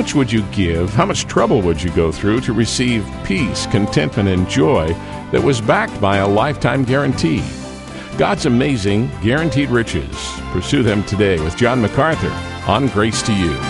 much would you give, how much trouble would you go through to receive peace, contentment, and joy that was backed by a lifetime guarantee? God's amazing, guaranteed riches. Pursue them today with John MacArthur on Grace to You.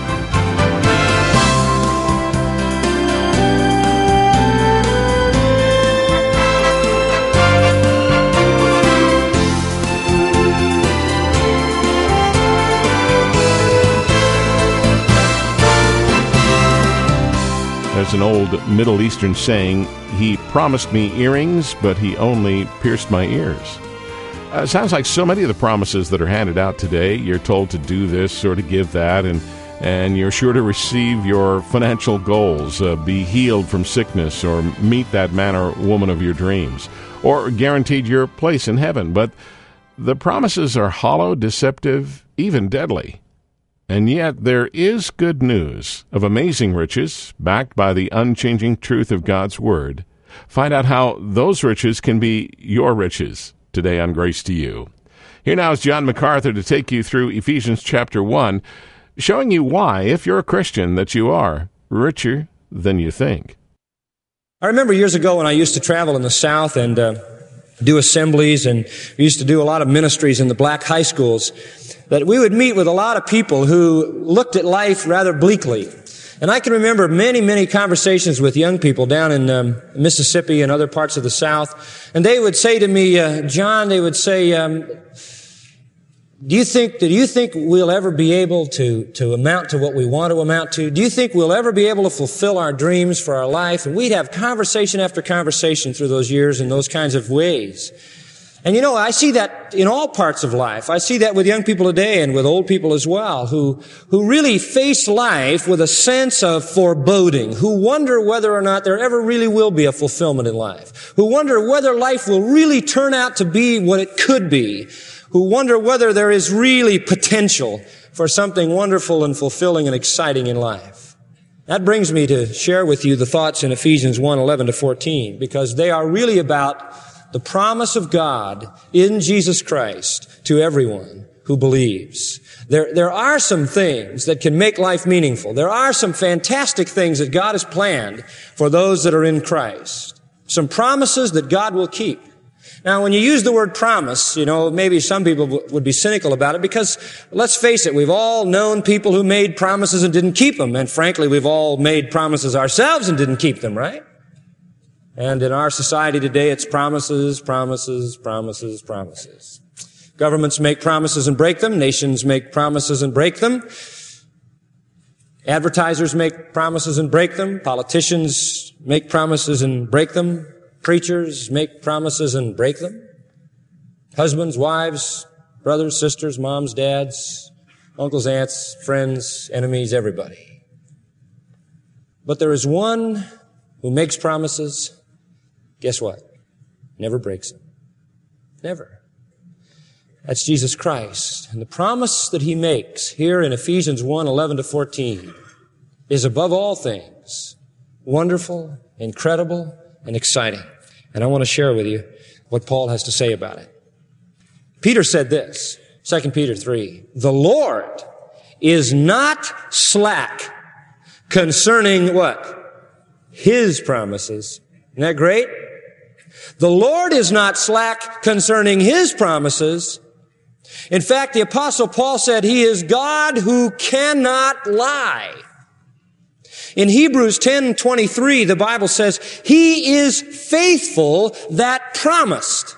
There's an old Middle Eastern saying, he promised me earrings, but he only pierced my ears. Sounds like so many of the promises that are handed out today. You're told to do this or to give that, and you're sure to receive your financial goals, be healed from sickness, or meet that man or woman of your dreams, or guaranteed your place in heaven. But the promises are hollow, deceptive, even deadly. And yet there is good news of amazing riches backed by the unchanging truth of God's Word. Find out how those riches can be your riches today on Grace to You. Here now is John MacArthur to take you through Ephesians chapter 1, showing you why, if you're a Christian, that you are richer than you think. I remember years ago when I used to travel in the South and do assemblies, and we used to do a lot of ministries in the black high schools, that we would meet with a lot of people who looked at life rather bleakly. And I can remember many, many conversations with young people down in Mississippi and other parts of the South. And they would say to me, John, they would say, do you think we'll ever be able to amount to what we want to amount to? Do you think we'll ever be able to fulfill our dreams for our life? And we'd have conversation after conversation through those years in those kinds of ways. And I see that in all parts of life. I see that with young people today and with old people as well, who really face life with a sense of foreboding, who wonder whether or not there ever really will be a fulfillment in life, who wonder whether life will really turn out to be what it could be, who wonder whether there is really potential for something wonderful and fulfilling and exciting in life. That brings me to share with you the thoughts in Ephesians 1:11-14, because they are really about the promise of God in Jesus Christ to everyone who believes. There are some things that can make life meaningful. There are some fantastic things that God has planned for those that are in Christ. Some promises that God will keep. Now, when you use the word promise, maybe some people would be cynical about it because, let's face it, we've all known people who made promises and didn't keep them. And frankly, we've all made promises ourselves and didn't keep them, right? And in our society today, it's promises, promises, promises, promises. Governments make promises and break them. Nations make promises and break them. Advertisers make promises and break them. Politicians make promises and break them. Preachers make promises and break them. Husbands, wives, brothers, sisters, moms, dads, uncles, aunts, friends, enemies, everybody. But there is one who makes promises. Guess what? Never breaks them. Never. That's Jesus Christ. And the promise that He makes here in Ephesians 1:11-14 is above all things wonderful, incredible, and exciting. And I want to share with you what Paul has to say about it. Peter said this, 2 Peter 3, "The Lord is not slack concerning" what? His promises. Isn't that great? The Lord is not slack concerning His promises. In fact, the Apostle Paul said He is God who cannot lie. In Hebrews 10:23, the Bible says, He is faithful that promised.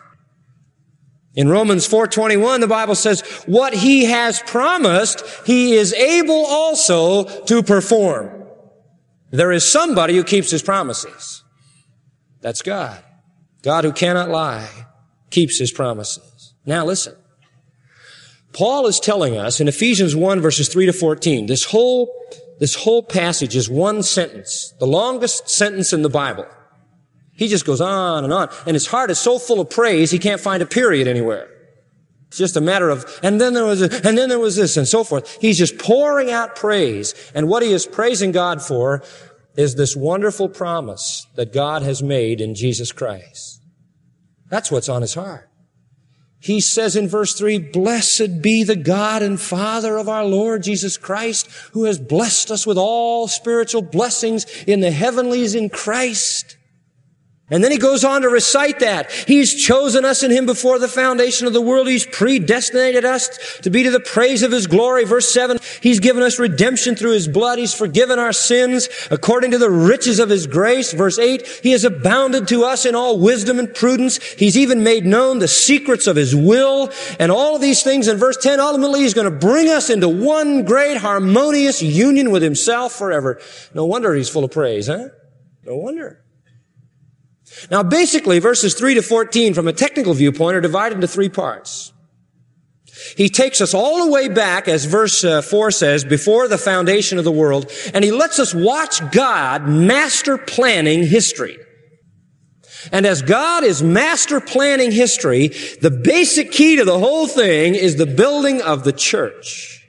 In Romans 4:21, the Bible says, what He has promised, He is able also to perform. There is somebody who keeps His promises. That's God. God who cannot lie keeps His promises. Now listen. Paul is telling us in Ephesians 1:3-14, this whole passage is one sentence, the longest sentence in the Bible. He just goes on, and his heart is so full of praise, he can't find a period anywhere. It's just a matter of, and then there was this, and so forth. He's just pouring out praise, and what he is praising God for is this wonderful promise that God has made in Jesus Christ. That's what's on his heart. He says in verse 3, "Blessed be the God and Father of our Lord Jesus Christ, who has blessed us with all spiritual blessings in the heavenlies in Christ." And then he goes on to recite that. He's chosen us in Him before the foundation of the world. He's predestinated us to be to the praise of His glory. Verse 7, He's given us redemption through His blood. He's forgiven our sins according to the riches of His grace. Verse 8, He has abounded to us in all wisdom and prudence. He's even made known the secrets of His will. And all of these things in verse 10, ultimately He's going to bring us into one great harmonious union with Himself forever. No wonder He's full of praise, huh? No wonder. Now, basically, verses 3 to 14, from a technical viewpoint, are divided into three parts. He takes us all the way back, as verse 4 says, before the foundation of the world, and He lets us watch God master planning history. And as God is master planning history, the basic key to the whole thing is the building of the church.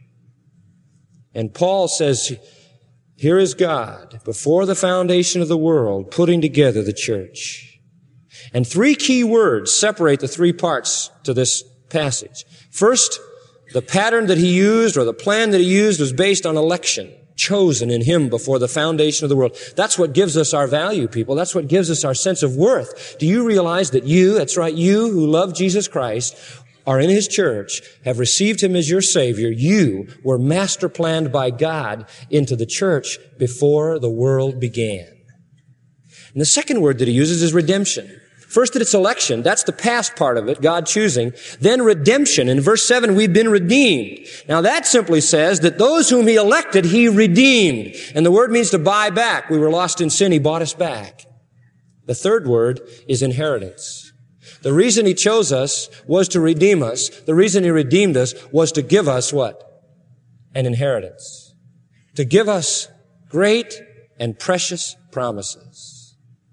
And Paul says, here is God, before the foundation of the world, putting together the church. And three key words separate the three parts to this passage. First, the pattern that He used, or the plan that He used, was based on election, chosen in Him before the foundation of the world. That's what gives us our value, people. That's what gives us our sense of worth. Do you realize that you, that's right, you who love Jesus Christ, are in His church, have received Him as your Savior, you were master planned by God into the church before the world began. And the second word that He uses is redemption. First, that it's election. That's the past part of it, God choosing. Then redemption. In verse 7, we've been redeemed. Now that simply says that those whom He elected, He redeemed. And the word means to buy back. We were lost in sin. He bought us back. The third word is inheritance. The reason He chose us was to redeem us. The reason He redeemed us was to give us what? An inheritance. To give us great and precious promises.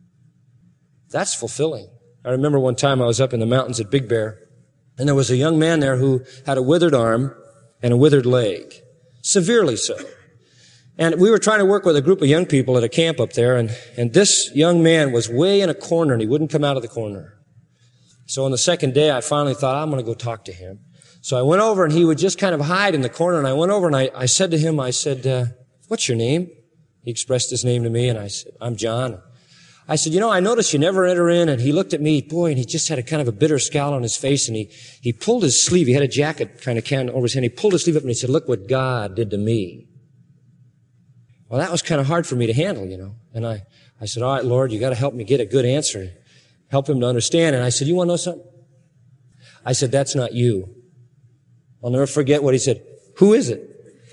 That's fulfilling. I remember one time I was up in the mountains at Big Bear, and there was a young man there who had a withered arm and a withered leg. Severely so. And we were trying to work with a group of young people at a camp up there, and this young man was way in a corner, and he wouldn't come out of the corner. So on the second day, I finally thought, I'm going to go talk to him. So I went over, and he would just kind of hide in the corner, and I went over, and I said to him, what's your name? He expressed his name to me, and I said, I'm John. I said, I noticed you never enter in. And he looked at me, boy, and he just had a kind of a bitter scowl on his face, and he pulled his sleeve. He had a jacket kind of can over his hand. He pulled his sleeve up, and he said, look what God did to me. Well, that was kind of hard for me to handle, And I said, all right, Lord, you got to help me get a good answer. Help him to understand. And I said, you want to know something? I said, that's not you. I'll never forget what he said. Who is it?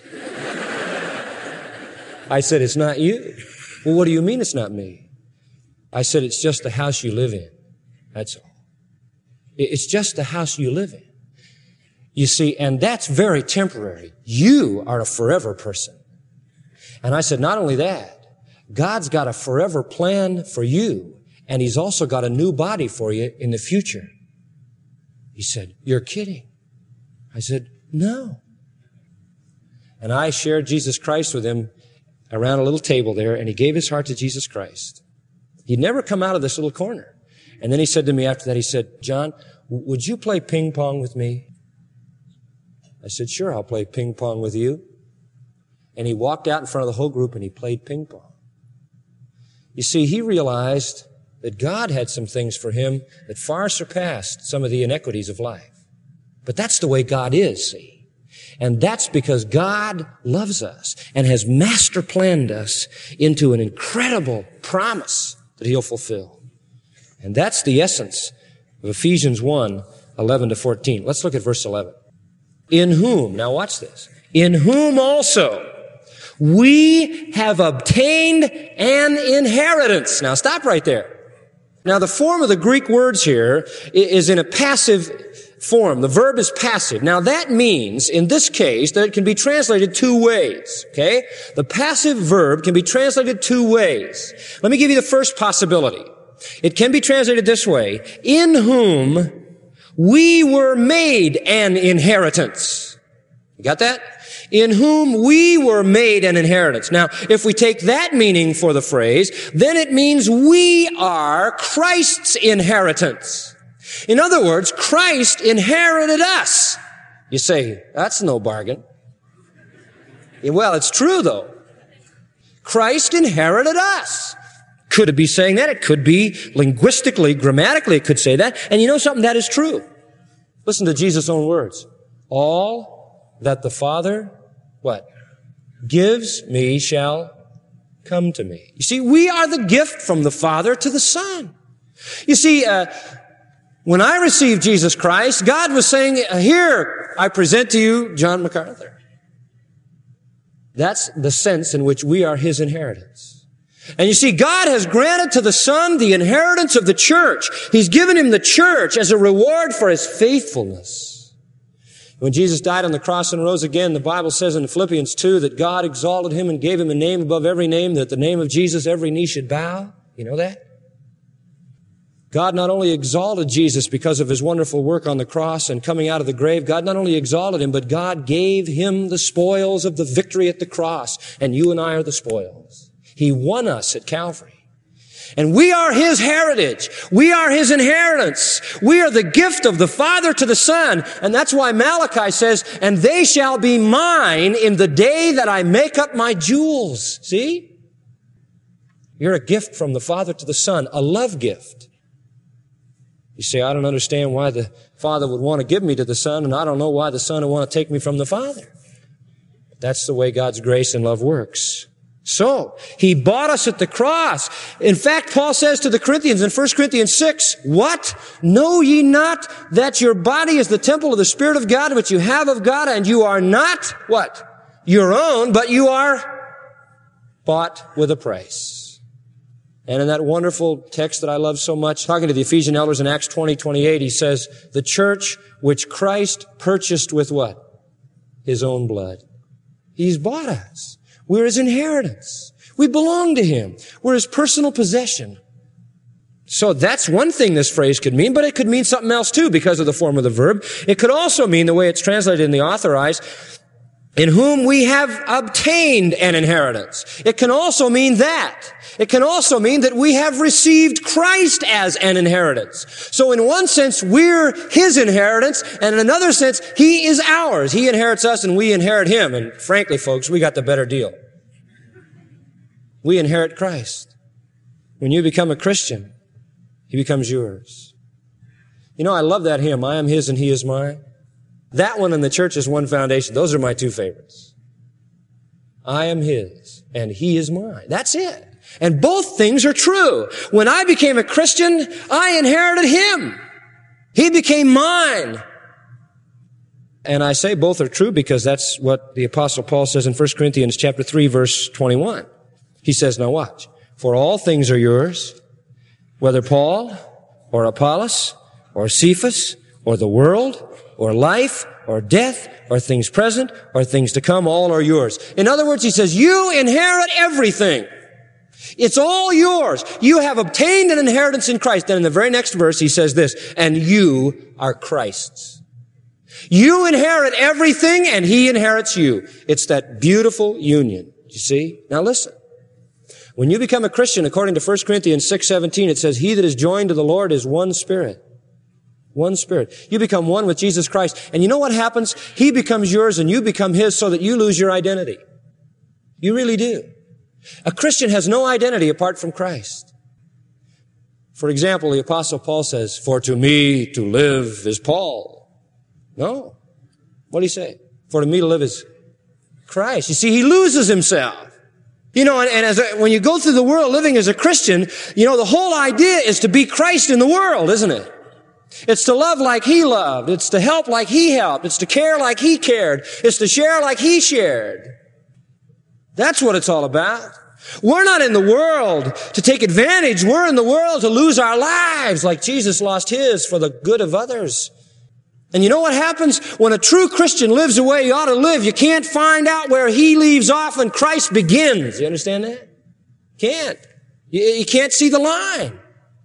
I said, it's not you. Well, what do you mean it's not me? I said, it's just the house you live in. That's all. It's just the house you live in. You see, and that's very temporary. You are a forever person. And I said, not only that, God's got a forever plan for you, and He's also got a new body for you in the future. He said, you're kidding. I said, no. And I shared Jesus Christ with him around a little table there, and he gave his heart to Jesus Christ. He'd never come out of this little corner. And then he said to me after that, he said, John, would you play ping pong with me? I said, sure, I'll play ping pong with you. And he walked out in front of the whole group and he played ping pong. You see, he realized that God had some things for him that far surpassed some of the inequities of life. But that's the way God is, see. And that's because God loves us and has master planned us into an incredible promise that He'll fulfill. And that's the essence of Ephesians 1, 11 to 14. Let's look at verse 11. In whom, now watch this, in whom also we have obtained an inheritance. Now stop right there. Now the form of the Greek words here is in a passive form. The verb is passive. Now that means, in this case, that it can be translated two ways. Okay? The passive verb can be translated two ways. Let me give you the first possibility. It can be translated this way. In whom we were made an inheritance. You got that? In whom we were made an inheritance. Now, if we take that meaning for the phrase, then it means we are Christ's inheritance. In other words, Christ inherited us. You say, that's no bargain. Well, it's true though. Christ inherited us. Could it be saying that? It could be linguistically, grammatically, it could say that. And you know something? That is true. Listen to Jesus' own words. All that the Father, what? Gives me shall come to me. You see, we are the gift from the Father to the Son. You see, when I received Jesus Christ, God was saying, here, I present to you John MacArthur. That's the sense in which we are His inheritance. And you see, God has granted to the Son the inheritance of the church. He's given Him the church as a reward for His faithfulness. When Jesus died on the cross and rose again, the Bible says in Philippians 2 that God exalted Him and gave Him a name above every name, that the name of Jesus every knee should bow. You know that? God not only exalted Jesus because of His wonderful work on the cross and coming out of the grave, God not only exalted Him, but God gave Him the spoils of the victory at the cross. And you and I are the spoils. He won us at Calvary. And we are His heritage. We are His inheritance. We are the gift of the Father to the Son. And that's why Malachi says, and they shall be mine in the day that I make up my jewels. See? You're a gift from the Father to the Son, a love gift. You say, I don't understand why the Father would want to give me to the Son, and I don't know why the Son would want to take me from the Father. That's the way God's grace and love works. So, He bought us at the cross. In fact, Paul says to the Corinthians in 1 Corinthians 6, what? Know ye not that your body is the temple of the Spirit of God, which you have of God, and you are not, what? Your own, but you are bought with a price. And in that wonderful text that I love so much, talking to the Ephesian elders in Acts 20:28, he says, the church which Christ purchased with what? His own blood. He's bought us. We're His inheritance. We belong to Him. We're His personal possession. So that's one thing this phrase could mean, but it could mean something else too because of the form of the verb. It could also mean the way it's translated in the Authorized, in whom we have obtained an inheritance. It can also mean that. It can also mean that we have received Christ as an inheritance. So in one sense, we're His inheritance, and in another sense, He is ours. He inherits us and we inherit Him. And frankly, folks, we got the better deal. We inherit Christ. When you become a Christian, He becomes yours. You know, I love that hymn, I am His and He is mine. That one and the church is one foundation. Those are my two favorites. I am His and He is mine. That's it. And both things are true. When I became a Christian, I inherited Him. He became mine. And I say both are true because that's what the Apostle Paul says in 1 Corinthians chapter 3, verse 21. He says, now watch. For all things are yours, whether Paul or Apollos or Cephas or the world or life or death or things present or things to come, all are yours. In other words, he says, you inherit everything. It's all yours. You have obtained an inheritance in Christ. Then in the very next verse, he says this, and you are Christ's. You inherit everything and He inherits you. It's that beautiful union. You see? Now listen. When you become a Christian, according to 1 Corinthians 6:17, it says, he that is joined to the Lord is one spirit. One spirit. You become one with Jesus Christ. And you know what happens? He becomes yours and you become His so that you lose your identity. You really do. A Christian has no identity apart from Christ. For example, the Apostle Paul says, for to me to live is Paul. No. What did he say? For to me to live is Christ. You see, he loses himself. You know, when you go through the world living as a Christian, you know, the whole idea is to be Christ in the world, isn't it? It's to love like He loved. It's to help like He helped. It's to care like He cared. It's to share like He shared. That's what it's all about. We're not in the world to take advantage. We're in the world to lose our lives like Jesus lost His for the good of others. And you know what happens? When a true Christian lives the way he ought to live, you can't find out where he leaves off and Christ begins. You understand that? Can't. You can't see the line.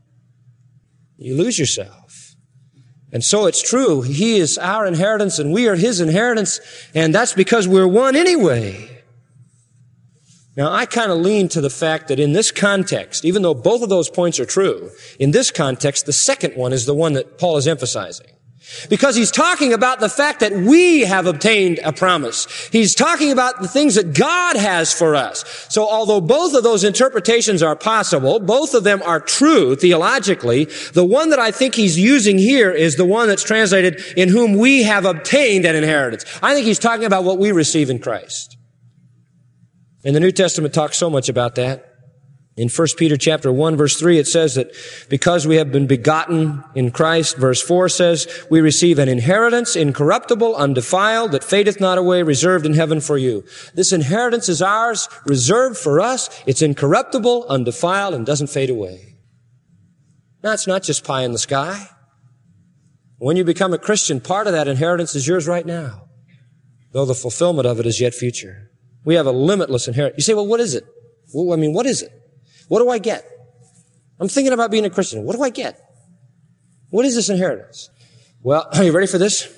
You lose yourself. And so it's true. He is our inheritance and we are His inheritance. And that's because we're one anyway. Now, I kind of lean to the fact that in this context, even though both of those points are true, in this context, the second one is the one that Paul is emphasizing. Because he's talking about the fact that we have obtained a promise. He's talking about the things that God has for us. So although both of those interpretations are possible, both of them are true theologically, the one that I think he's using here is the one that's translated, in whom we have obtained an inheritance. I think he's talking about what we receive in Christ. And the New Testament talks so much about that. In 1 Peter chapter 1, verse 3, it says that because we have been begotten in Christ, verse 4 says, we receive an inheritance incorruptible, undefiled, that fadeth not away, reserved in heaven for you. This inheritance is ours, reserved for us. It's incorruptible, undefiled, and doesn't fade away. Now, it's not just pie in the sky. When you become a Christian, part of that inheritance is yours right now, though the fulfillment of it is yet future. We have a limitless inheritance. You say, well, what is it? Well, what is it? What do I get? I'm thinking about being a Christian. What do I get? What is this inheritance? Well, are you ready for this?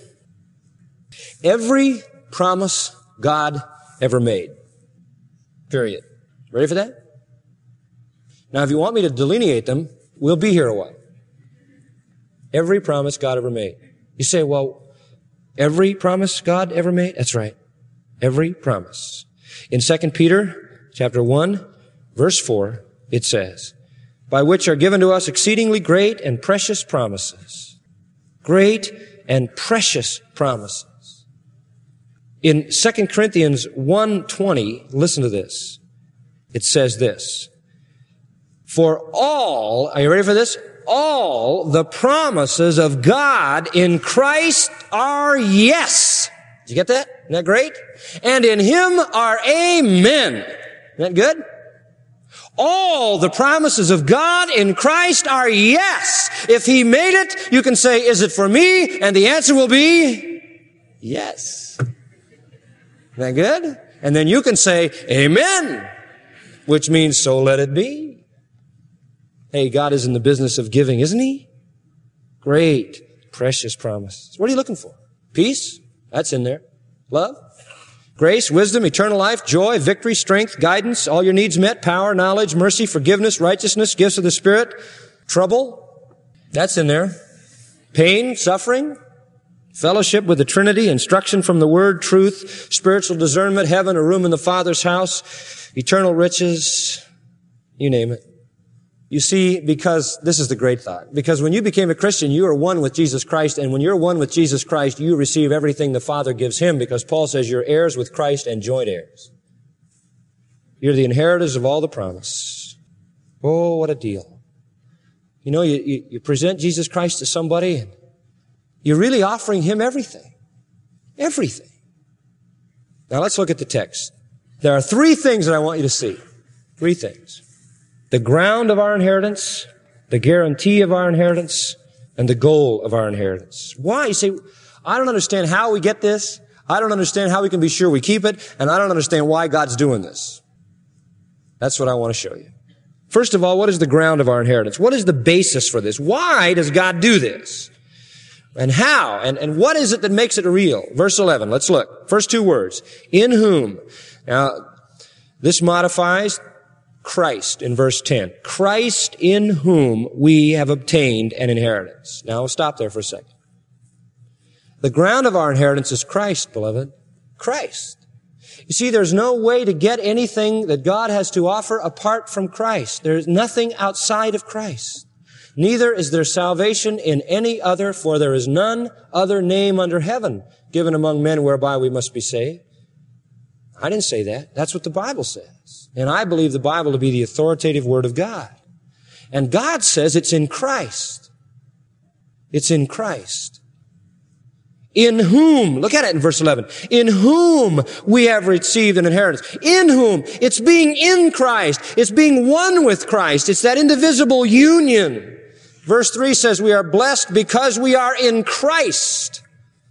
Every promise God ever made. Period. Ready for that? Now, if you want me to delineate them, we'll be here a while. Every promise God ever made. You say, well, every promise God ever made? That's right. Every promise. In 2 Peter chapter 1, verse 4, it says, by which are given to us exceedingly great and precious promises. Great and precious promises. In 2 Corinthians 1:20, listen to this. It says this, for all, are you ready for this? All the promises of God in Christ are yes. Did you get that? Isn't that great? And in Him are amen. Isn't that good? All the promises of God in Christ are yes. If He made it, you can say, is it for me? And the answer will be yes. Isn't that good? And then you can say, amen, which means so let it be. Hey, God is in the business of giving, isn't He? Great, precious promises. What are you looking for? Peace? That's in there. Love? Grace, wisdom, eternal life, joy, victory, strength, guidance, all your needs met, power, knowledge, mercy, forgiveness, righteousness, gifts of the Spirit, trouble. That's in there. Pain, suffering, fellowship with the Trinity, instruction from the Word, truth, spiritual discernment, heaven, a room in the Father's house, eternal riches, you name it. You see, because this is the great thought. Because when you became a Christian, you are one with Jesus Christ. And when you're one with Jesus Christ, you receive everything the Father gives Him. Because Paul says you're heirs with Christ and joint heirs. You're the inheritors of all the promise. Oh, what a deal. You know, you present Jesus Christ to somebody and you're really offering Him everything. Everything. Now let's look at the text. There are three things that I want you to see. Three things. The ground of our inheritance, the guarantee of our inheritance, and the goal of our inheritance. Why? You say, I don't understand how we get this. I don't understand how we can be sure we keep it. And I don't understand why God's doing this. That's what I want to show you. First of all, what is the ground of our inheritance? What is the basis for this? Why does God do this? And how? And what is it that makes it real? Verse 11, let's look. First two words. In whom. Now, this modifies Christ in verse 10. Christ in whom we have obtained an inheritance. Now, we'll stop there for a second. The ground of our inheritance is Christ, beloved. Christ. You see, there's no way to get anything that God has to offer apart from Christ. There's nothing outside of Christ. Neither is there salvation in any other, for there is none other name under heaven given among men whereby we must be saved. I didn't say that. That's what the Bible says. And I believe the Bible to be the authoritative Word of God. And God says it's in Christ. It's in Christ. In whom, look at it in verse 11, in whom we have received an inheritance. In whom. It's being in Christ. It's being one with Christ. It's that indivisible union. Verse 3 says we are blessed because we are in Christ.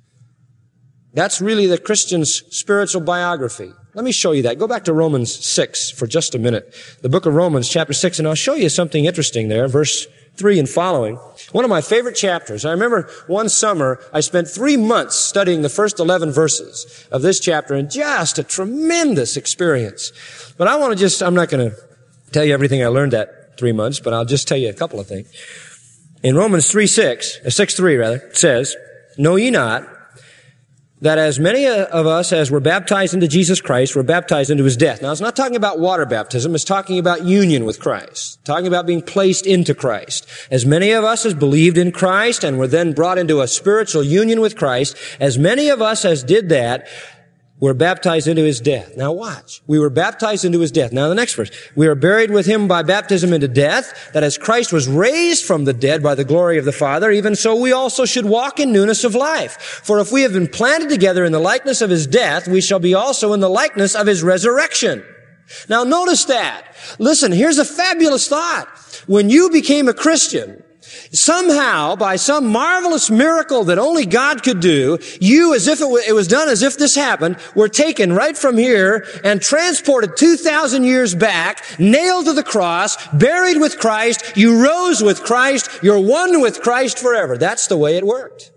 That's really the Christian's spiritual biography. Let me show you that. Go back to Romans 6 for just a minute. The book of Romans, chapter 6, and I'll show you something interesting there. Verse 3 and following, one of my favorite chapters. I remember one summer I spent 3 months studying the first 11 verses of this chapter, and just a tremendous experience. But I'm not going to tell you everything I learned that 3 months, but I'll just tell you a couple of things. In Romans 6:3 it says, "Know ye not that as many of us as were baptized into Jesus Christ were baptized into his death." Now, it's not talking about water baptism. It's talking about union with Christ, talking about being placed into Christ. As many of us as believed in Christ and were then brought into a spiritual union with Christ, as many of us as did that were baptized into his death. Now watch. We were baptized into his death. Now the next verse. "We are buried with him by baptism into death, that as Christ was raised from the dead by the glory of the Father, even so we also should walk in newness of life. For if we have been planted together in the likeness of his death, we shall be also in the likeness of his resurrection." Now notice that. Listen, here's a fabulous thought. When you became a Christian, somehow, by some marvelous miracle that only God could do, you, as if it was done as if this happened, were taken right from here and transported 2,000 years back, nailed to the cross, buried with Christ, you rose with Christ, you're one with Christ forever. That's the way it worked.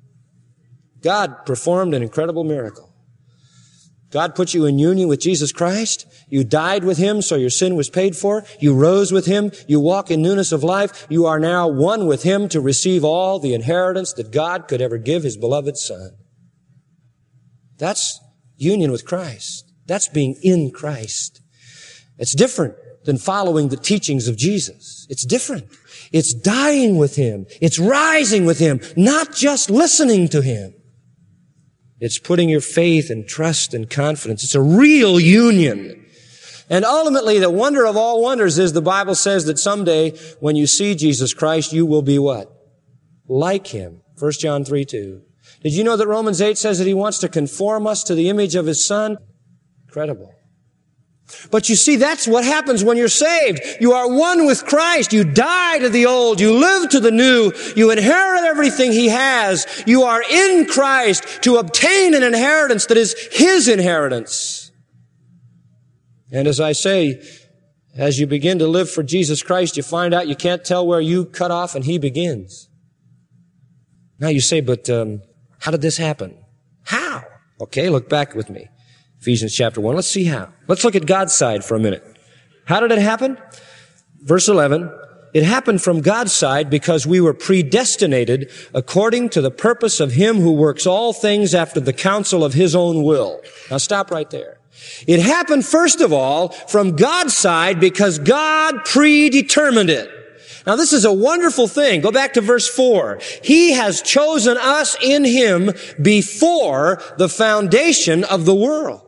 God performed an incredible miracle. God put you in union with Jesus Christ. You died with him, so your sin was paid for. You rose with him. You walk in newness of life. You are now one with him to receive all the inheritance that God could ever give his beloved Son. That's union with Christ. That's being in Christ. It's different than following the teachings of Jesus. It's different. It's dying with him. It's rising with him, not just listening to him. It's putting your faith and trust and confidence. It's a real union. And ultimately, the wonder of all wonders is the Bible says that someday when you see Jesus Christ, you will be what? Like him. 1 John 3:2. Did you know that Romans 8 says that he wants to conform us to the image of his Son? Incredible. But you see, that's what happens when you're saved. You are one with Christ. You die to the old. You live to the new. You inherit everything he has. You are in Christ to obtain an inheritance that is his inheritance. And as I say, as you begin to live for Jesus Christ, you find out you can't tell where you cut off and he begins. Now you say, but how did this happen? How? Okay, look back with me. Ephesians chapter 1. Let's see how. Let's look at God's side for a minute. How did it happen? Verse 11. It happened from God's side because we were predestinated according to the purpose of him who works all things after the counsel of his own will. Now stop right there. It happened first of all from God's side because God predetermined it. Now this is a wonderful thing. Go back to verse 4. He has chosen us in him before the foundation of the world.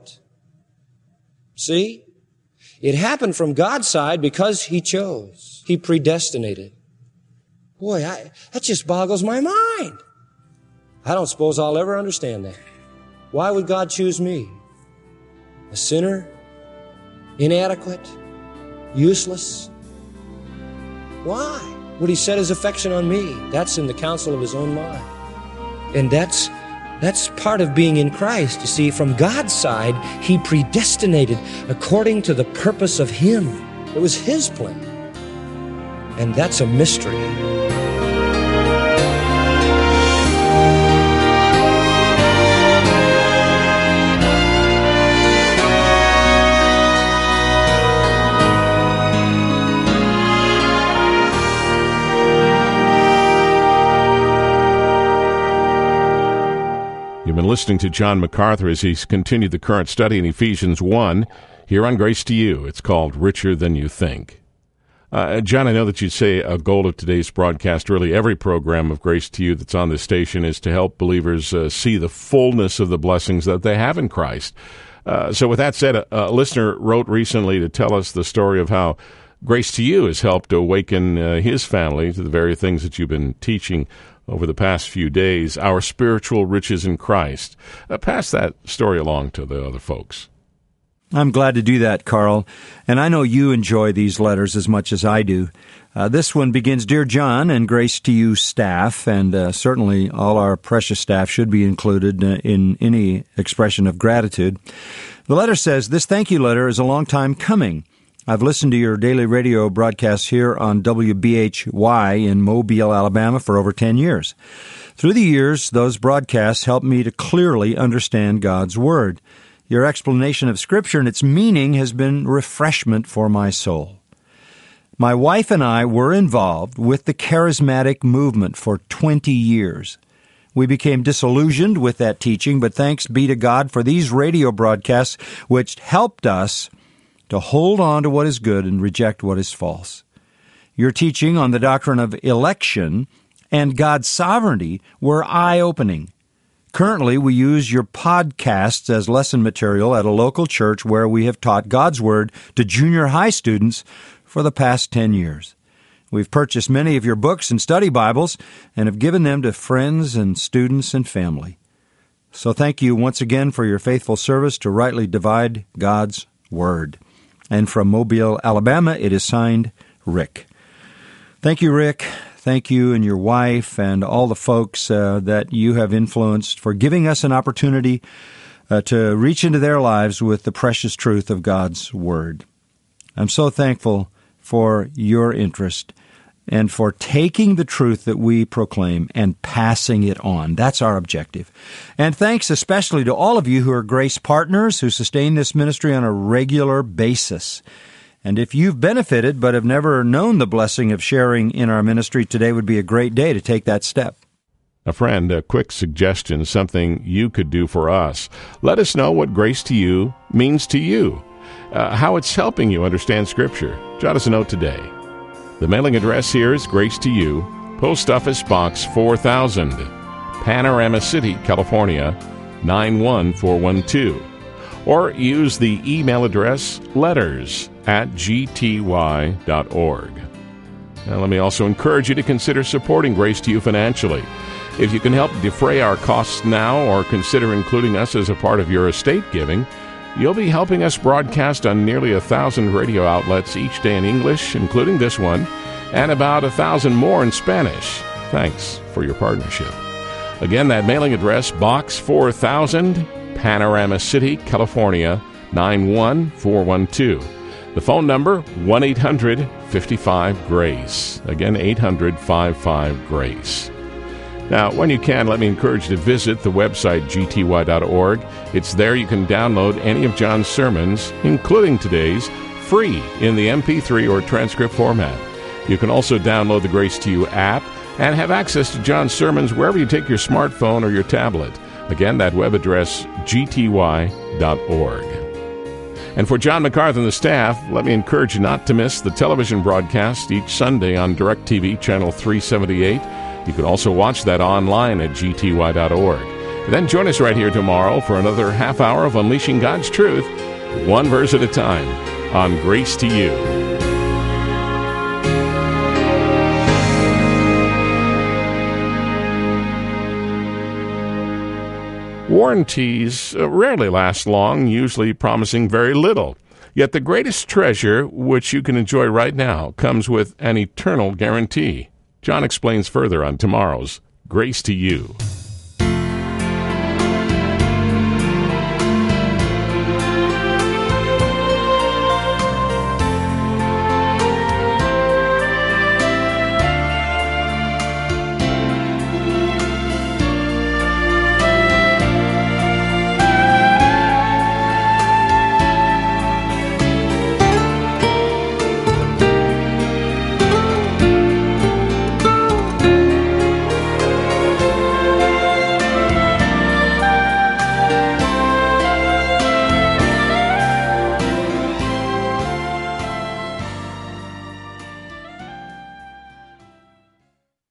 See? It happened from God's side because he chose. He predestinated. Boy, that just boggles my mind. I don't suppose I'll ever understand that. Why would God choose me? A sinner? Inadequate? Useless? Why would he set his affection on me? That's in the counsel of his own mind. And that's part of being in Christ. You see, from God's side, he predestinated according to the purpose of him. It was his plan. And that's a mystery. You've been listening to John MacArthur as he's continued the current study in Ephesians 1 here on Grace to You. It's called Richer Than You Think. John, I know that you say a goal of today's broadcast, really every program of Grace to You that's on this station, is to help believers see the fullness of the blessings that they have in Christ. So with that said, a listener wrote recently to tell us the story of how Grace to You has helped awaken his family to the very things that you've been teaching over the past few days, our spiritual riches in Christ. Pass that story along to the other folks. I'm glad to do that, Carl. And I know you enjoy these letters as much as I do. This one begins, Dear John and Grace to You staff, and certainly all our precious staff should be included in any expression of gratitude. The letter says, This thank you letter is a long time coming. I've listened to your daily radio broadcasts here on WBHY in Mobile, Alabama for over 10 years. Through the years, those broadcasts helped me to clearly understand God's Word. Your explanation of Scripture and its meaning has been refreshment for my soul. My wife and I were involved with the charismatic movement for 20 years. We became disillusioned with that teaching, but thanks be to God for these radio broadcasts which helped us to hold on to what is good and reject what is false. Your teaching on the doctrine of election and God's sovereignty were eye-opening. Currently, we use your podcasts as lesson material at a local church where we have taught God's Word to junior high students for the past 10 years. We've purchased many of your books and study Bibles and have given them to friends and students and family. So thank you once again for your faithful service to rightly divide God's Word. And from Mobile, Alabama, it is signed Rick. Thank you, Rick. Thank you and your wife and all the folks that you have influenced for giving us an opportunity to reach into their lives with the precious truth of God's Word. I'm so thankful for your interest and for taking the truth that we proclaim and passing it on. That's our objective. And thanks especially to all of you who are Grace partners who sustain this ministry on a regular basis. And if you've benefited but have never known the blessing of sharing in our ministry, today would be a great day to take that step. A friend, a quick suggestion, something you could do for us. Let us know what Grace to You means to you, how it's helping you understand Scripture. Jot us a note today. The mailing address here is Grace to You, Post Office Box 4000, Panorama City, California, 91412. Or use the email address letters@gty.org. Now, let me also encourage you to consider supporting Grace to You financially. If you can help defray our costs now or consider including us as a part of your estate giving, you'll be helping us broadcast on nearly 1,000 radio outlets each day in English, including this one, and about 1,000 more in Spanish. Thanks for your partnership. Again, that mailing address, Box 4000, Panorama City, California, 91412. The phone number, 1-800-55-GRACE. Again, 800-55-GRACE. Now, when you can, let me encourage you to visit the website, gty.org. It's there you can download any of John's sermons, including today's, free in the MP3 or transcript format. You can also download the Grace to You app and have access to John's sermons wherever you take your smartphone or your tablet. Again, that web address, gty.org. And for John MacArthur and the staff, let me encourage you not to miss the television broadcast each Sunday on DirecTV Channel 378. You can also watch that online at gty.org. And then join us right here tomorrow for another half hour of Unleashing God's Truth, one verse at a time, on Grace to You. Warranties rarely last long, usually promising very little. Yet the greatest treasure, which you can enjoy right now, comes with an eternal guarantee. John explains further on tomorrow's Grace to You.